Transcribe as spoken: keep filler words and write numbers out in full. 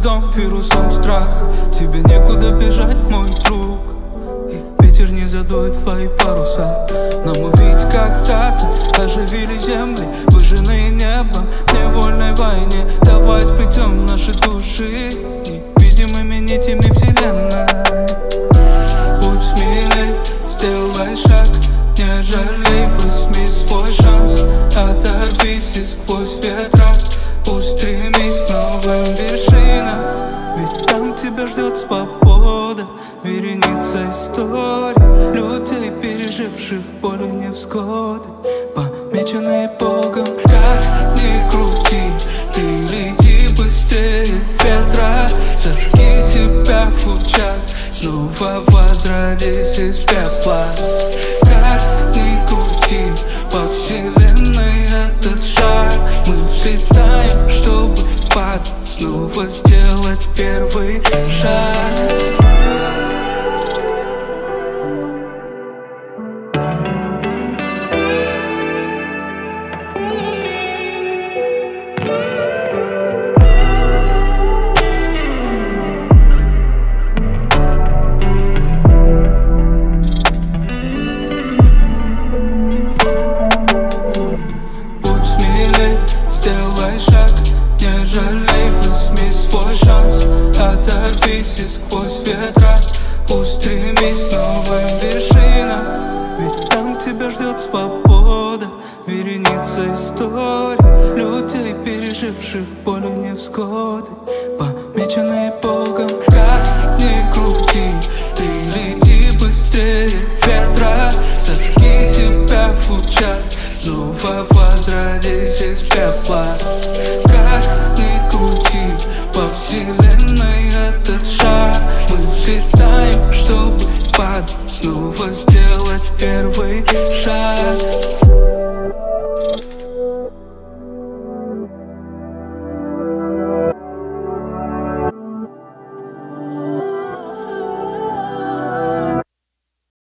дом вирусом страха. Тебе некуда бежать, мой друг, и ветер не задует твои паруса. Но мы ведь когда-то оживили земли, выжженные небом в невольной войне. Давай сплетем наши души невидимыми нитями вселенной. Будь смелей, сделай шаг, не жалей, возьми свой шанс. Оторвись и сквозь ветра устремись к новым вершинам. Ведь там тебя ждет свобода, вереница историй людей, переживших боль и невзгоды, помеченные Богом. Как ни крути, ты лети быстрее ветра. Сожги себя в лучах, снова возродись из пепла. Как ни крути, по вселенной этот шар мы взлетаем, чтобы падать, снова сделать первый шаг. Сделай шаг, не жалей, возьми свой шанс. Оторвись и сквозь ветра устремись к новым вершинам. Ведь там тебя ждет свобода, вереница историй людей, переживших боль и невзгоды, помеченные Богом. Как ни крути, ты лети быстрее ветра. Сожги себя в лучах, снова возродись из пепла. Как ни крути, по вселенной этот шар мы взлетаем, чтобы падать, снова сделать первый шаг.